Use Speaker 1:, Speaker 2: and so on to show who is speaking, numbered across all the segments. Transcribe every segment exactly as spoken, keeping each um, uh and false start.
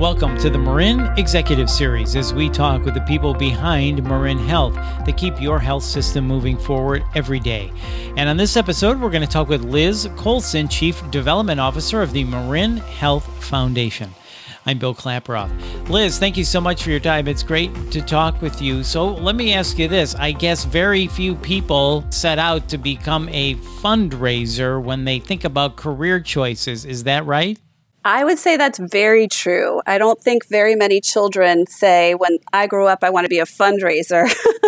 Speaker 1: Welcome to the Marin Executive Series as we talk with the people behind Marin Health that keep your health system moving forward every day. And on this episode, we're going to talk with Liz Colson, Chief Development Officer of the Marin Health Foundation. I'm Bill Klaproth. Liz, thank you so much for your time. It's great to talk with you. So let me ask you this. I guess very few people set out to become a fundraiser when they think about career choices. Is that right?
Speaker 2: I would say that's very true. I don't think very many children say, when I grow up, I want to be a fundraiser.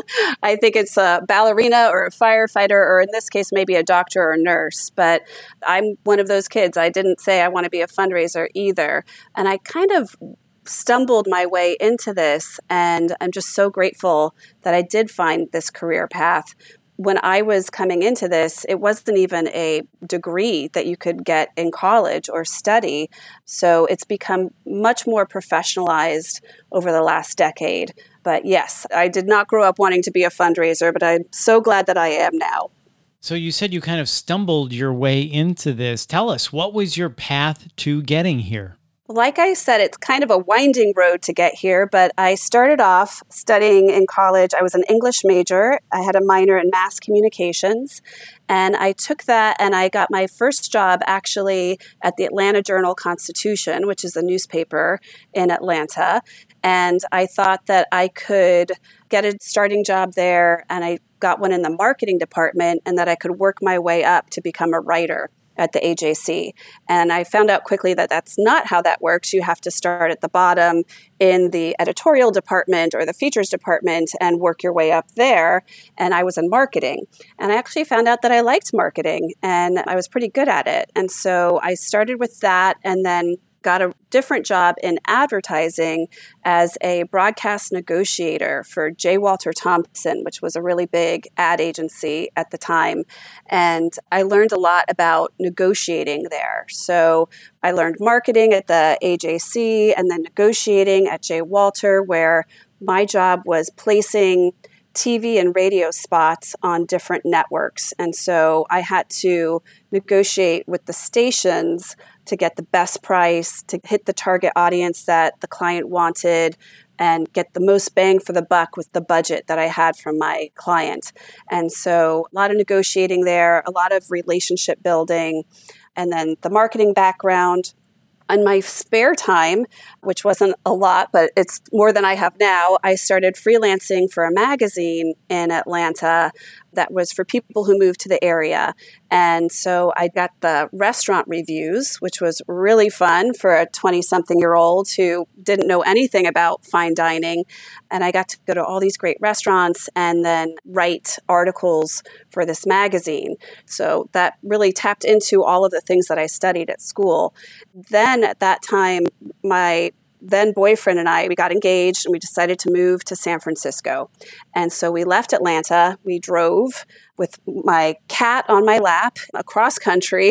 Speaker 2: I think it's a ballerina or a firefighter, or in this case, maybe a doctor or a nurse. But I'm one of those kids. I didn't say I want to be a fundraiser either. And I kind of stumbled my way into this, and I'm just so grateful that I did find this career path. When I was coming into this, it wasn't even a degree that you could get in college or study. So it's become much more professionalized over the last decade. But yes, I did not grow up wanting to be a fundraiser, but I'm so glad that I am now.
Speaker 1: So you said you kind of stumbled your way into this. Tell us, what was your path to getting here?
Speaker 2: Like I said, it's kind of a winding road to get here, but I started off studying in college. I was an English major. I had a minor in mass communications, and I took that and I got my first job actually at the Atlanta Journal-Constitution, which is a newspaper in Atlanta. And I thought that I could get a starting job there, and I got one in the marketing department, and that I could work my way up to become a writer at the A J C. And I found out quickly that that's not how that works. You have to start at the bottom in the editorial department or the features department and work your way up there. And I was in marketing. And I actually found out that I liked marketing and I was pretty good at it. And so I started with that and then got a different job in advertising as a broadcast negotiator for J. Walter Thompson, which was a really big ad agency at the time. And I learned a lot about negotiating there. So I learned marketing at the A J C and then negotiating at J. Walter, where my job was placing T V and radio spots on different networks. And so I had to negotiate with the stations to get the best price, to hit the target audience that the client wanted, and get the most bang for the buck with the budget that I had from my client. And so a lot of negotiating there, a lot of relationship building, and then the marketing background. On my spare time, which wasn't a lot, but it's more than I have now, I started freelancing for a magazine in Atlanta that was for people who moved to the area. And so I got the restaurant reviews, which was really fun for a twenty-something-year-old who didn't know anything about fine dining. And I got to go to all these great restaurants and then write articles for this magazine. So that really tapped into all of the things that I studied at school. Then at that time, my then boyfriend and I, we got engaged and we decided to move to San Francisco. And so we left Atlanta. We drove with my cat on my lap across country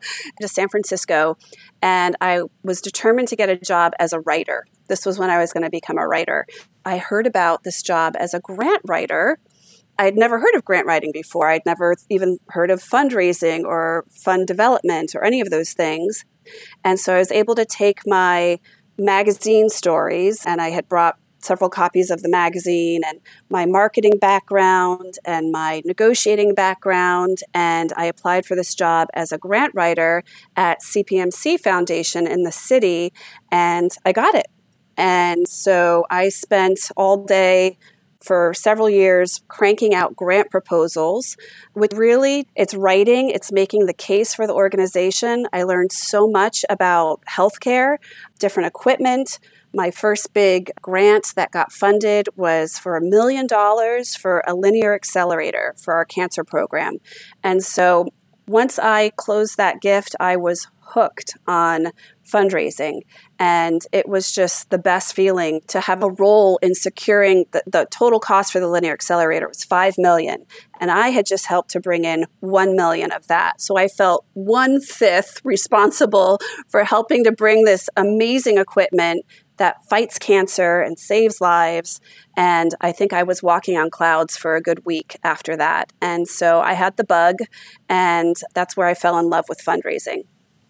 Speaker 2: to San Francisco. And I was determined to get a job as a writer. This was when I was going to become a writer. I heard about this job as a grant writer. I'd never heard of grant writing before. I'd never even heard of fundraising or fund development or any of those things. And so I was able to take my magazine stories, and I had brought several copies of the magazine and my marketing background and my negotiating background, and I applied for this job as a grant writer at C P M C Foundation in the city, and I got it. And so I spent all day for several years cranking out grant proposals, which really, it's writing, it's making the case for the organization. I learned so much about healthcare, different equipment. My first big grant that got funded was for a million dollars for a linear accelerator for our cancer program. And so once I closed that gift, I was hooked on fundraising. And it was just the best feeling to have a role in securing the, the total cost for the linear accelerator was five million dollars. And I had just helped to bring in one million dollars of that. So I felt one-fifth responsible for helping to bring this amazing equipment that fights cancer and saves lives. And I think I was walking on clouds for a good week after that. And so I had the bug, and that's where I fell in love with fundraising.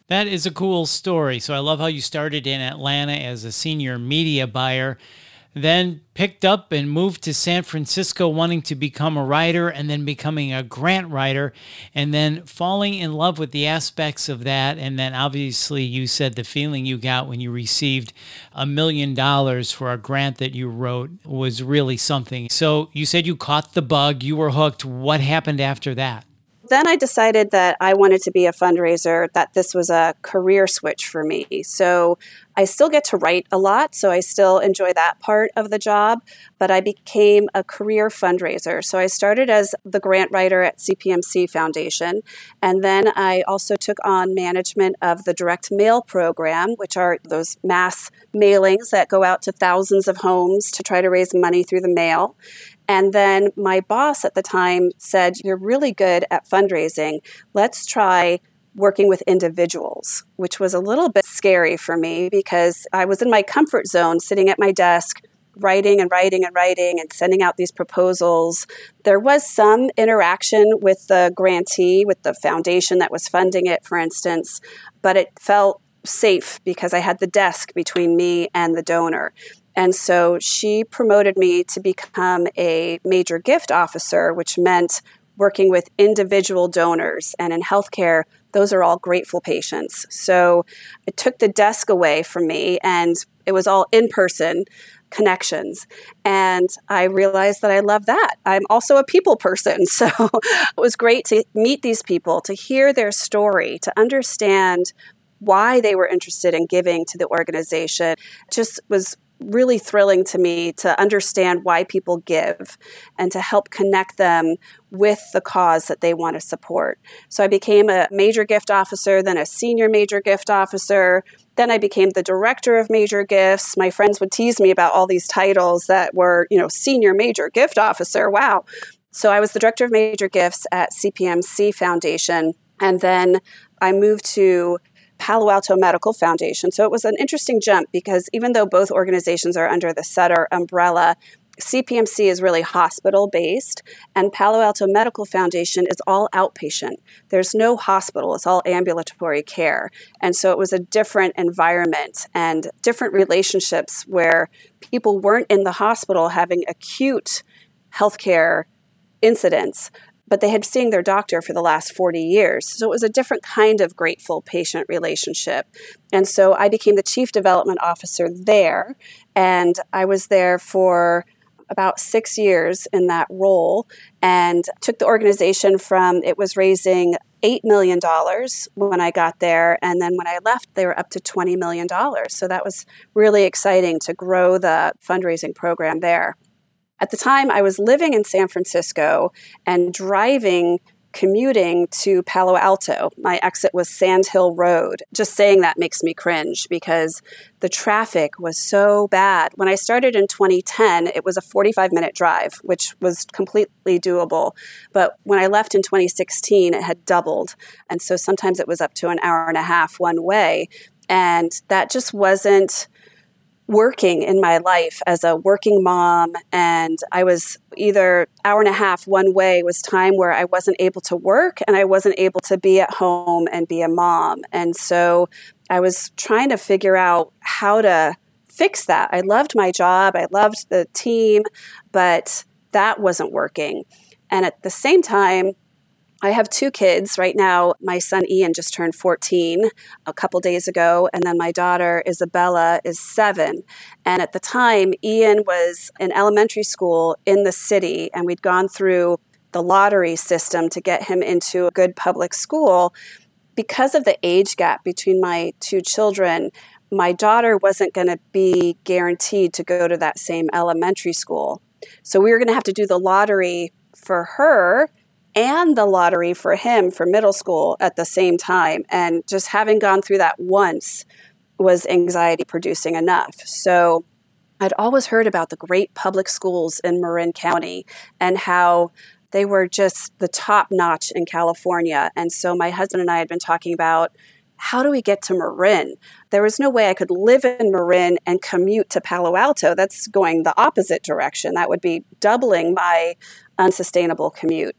Speaker 1: That is a cool story. So I love how you started in Atlanta as a senior media buyer, then picked up and moved to San Francisco wanting to become a writer, and then becoming a grant writer, and then falling in love with the aspects of that. And then obviously you said the feeling you got when you received a million dollars for a grant that you wrote was really something. So you said you caught the bug, you were hooked. What happened after that?
Speaker 2: Then I decided that I wanted to be a fundraiser, that this was a career switch for me. So I still get to write a lot, so I still enjoy that part of the job, but I became a career fundraiser. So I started as the grant writer at C P M C Foundation, and then I also took on management of the direct mail program, which are those mass mailings that go out to thousands of homes to try to raise money through the mail. And then my boss at the time said, "You're really good at fundraising. Let's try working with individuals," which was a little bit scary for me because I was in my comfort zone, sitting at my desk, writing and writing and writing and sending out these proposals. There was some interaction with the grantee, with the foundation that was funding it, for instance, but it felt safe because I had the desk between me and the donor. And so she promoted me to become a major gift officer, which meant working with individual donors. And in healthcare, those are all grateful patients. So it took the desk away from me, and it was all in-person connections. And I realized that I love that. I'm also a people person. So it was great to meet these people, to hear their story, to understand why they were interested in giving to the organization. It just was really thrilling to me to understand why people give and to help connect them with the cause that they want to support. So I became a major gift officer, then a senior major gift officer. Then I became the director of major gifts. My friends would tease me about all these titles that were, you know, senior major gift officer. Wow. So I was the director of major gifts at C P M C Foundation. And then I moved to Palo Alto Medical Foundation. So it was an interesting jump because even though both organizations are under the Sutter umbrella, C P M C is really hospital-based, and Palo Alto Medical Foundation is all outpatient. There's no hospital. It's all ambulatory care. And so it was a different environment and different relationships where people weren't in the hospital having acute healthcare incidents, but they had seen their doctor for the last forty years. So it was a different kind of grateful patient relationship. And so I became the chief development officer there, and I was there for about six years in that role and took the organization from, it was raising eight million dollars when I got there. And then when I left, they were up to twenty million dollars. So that was really exciting to grow the fundraising program there. At the time, I was living in San Francisco and driving, commuting to Palo Alto. My exit was Sand Hill Road. Just saying that makes me cringe because the traffic was so bad. When I started in twenty ten, it was a forty-five minute drive, which was completely doable. But when I left in twenty sixteen, it had doubled. And so sometimes it was up to an hour and a half one way. And that just wasn't working in my life as a working mom, and I was either hour and a half one way was time where I wasn't able to work and I wasn't able to be at home and be a mom. And so I was trying to figure out how to fix that. I loved my job. I loved the team, but that wasn't working. And at the same time, I have two kids right now. My son Ian just turned fourteen a couple days ago, and then my daughter Isabella is seven. And at the time, Ian was in elementary school in the city, and we'd gone through the lottery system to get him into a good public school. Because of the age gap between my two children, my daughter wasn't going to be guaranteed to go to that same elementary school. So we were going to have to do the lottery for her and the lottery for him for middle school at the same time. And just having gone through that once was anxiety producing enough. So I'd always heard about the great public schools in Marin County and how they were just the top notch in California. And so my husband and I had been talking about how do we get to Marin? There was no way I could live in Marin and commute to Palo Alto. That's going the opposite direction. That would be doubling my unsustainable commute.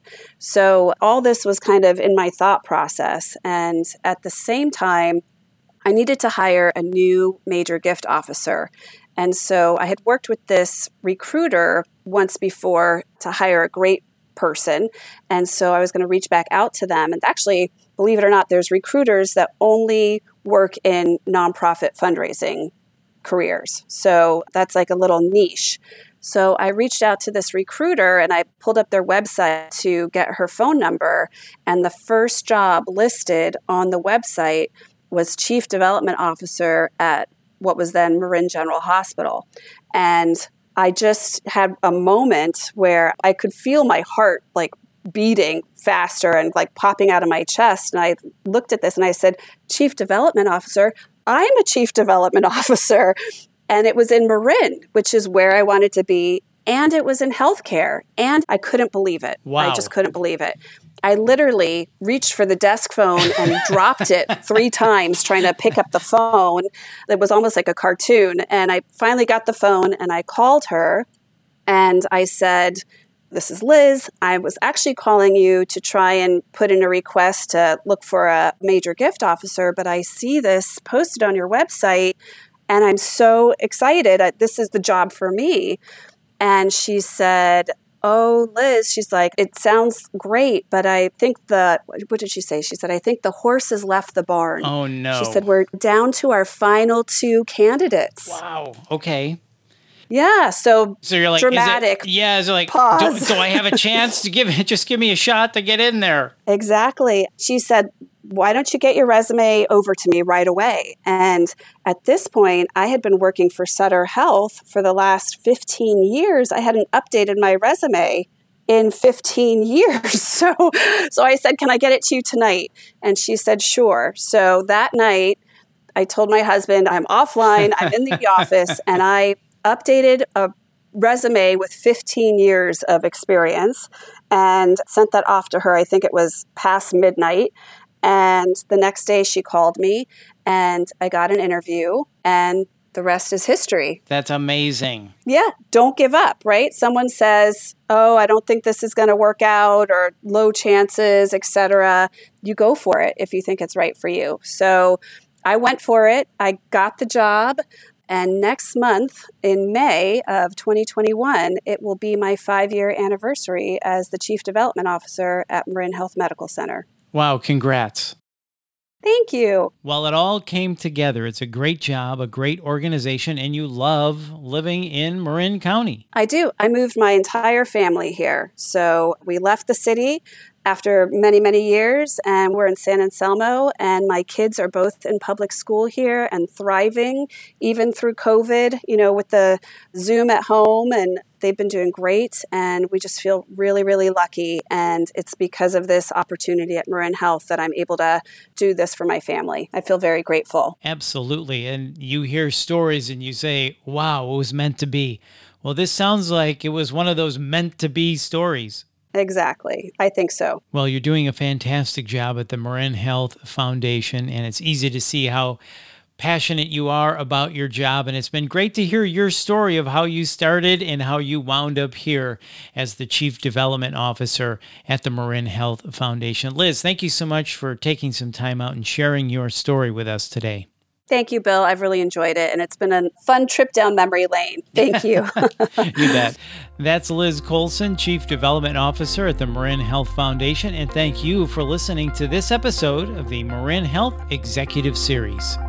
Speaker 2: So all this was kind of in my thought process. And at the same time, I needed to hire a new major gift officer. And so I had worked with this recruiter once before to hire a great person. And so I was going to reach back out to them. And actually, believe it or not, there's recruiters that only work in nonprofit fundraising careers. So that's like a little niche. So I reached out to this recruiter and I pulled up their website to get her phone number. And the first job listed on the website was Chief Development Officer at what was then Marin General Hospital. And I just had a moment where I could feel my heart like beating faster and like popping out of my chest. And I looked at this and I said, Chief Development Officer, I'm a Chief Development Officer. And it was in Marin, which is where I wanted to be. And it was in healthcare. And I couldn't believe it.
Speaker 1: Wow.
Speaker 2: I just couldn't believe it. I literally reached for the desk phone and dropped it three times trying to pick up the phone. It was almost like a cartoon. And I finally got the phone and I called her and I said, this is Liz. I was actually calling you to try and put in a request to look for a major gift officer, but I see this posted on your website and I'm so excited. This is the job for me. And she said, oh, Liz, she's like, it sounds great, but I think the, what did she say? She said, I think the horse has left the barn.
Speaker 1: Oh, no.
Speaker 2: She said, we're down to our final two candidates.
Speaker 1: Wow. Okay.
Speaker 2: Yeah. So,
Speaker 1: so you're like,
Speaker 2: dramatic.
Speaker 1: Is it, yeah. Is it like,
Speaker 2: pause.
Speaker 1: do, do I have a chance to give it? Just give me a shot to get in there.
Speaker 2: Exactly. She said, why don't you get your resume over to me right away? And at this point, I had been working for Sutter Health for the last fifteen years. I hadn't updated my resume in fifteen years. So, so I said, can I get it to you tonight? And she said, sure. So that night, I told my husband, I'm offline, I'm in the office, and I updated a resume with fifteen years of experience and sent that off to her. I think it was past midnight. And the next day she called me and I got an interview and the rest is history.
Speaker 1: That's amazing.
Speaker 2: Yeah. Don't give up, right? Someone says, oh, I don't think this is going to work out or low chances, et cetera. You go for it if you think it's right for you. So I went for it. I got the job. And next month, in May of twenty twenty-one, it will be my five-year anniversary as the Chief Development Officer at Marin Health Medical Center.
Speaker 1: Wow, congrats.
Speaker 2: Thank you.
Speaker 1: Well, it all came together. It's a great job, a great organization, and you love living in Marin County.
Speaker 2: I do. I moved my entire family here. So we left the city after many, many years, and we're in San Anselmo, and my kids are both in public school here and thriving, even through COVID, you know, with the Zoom at home, and they've been doing great, and we just feel really, really lucky, and it's because of this opportunity at Marin Health that I'm able to do this for my family. I feel very grateful.
Speaker 1: Absolutely, and you hear stories and you say, wow, it was meant to be. Well, this sounds like it was one of those meant-to-be stories.
Speaker 2: Exactly. I think so.
Speaker 1: Well, you're doing a fantastic job at the Marin Health Foundation, and it's easy to see how passionate you are about your job. And it's been great to hear your story of how you started and how you wound up here as the Chief Development Officer at the Marin Health Foundation. Liz, thank you so much for taking some time out and sharing your story with us today.
Speaker 2: Thank you, Bill. I've really enjoyed it, and it's been a fun trip down memory lane. Thank you.
Speaker 1: You bet. That's Liz Colson, Chief Development Officer at the Marin Health Foundation, and thank you for listening to this episode of the Marin Health Executive Series.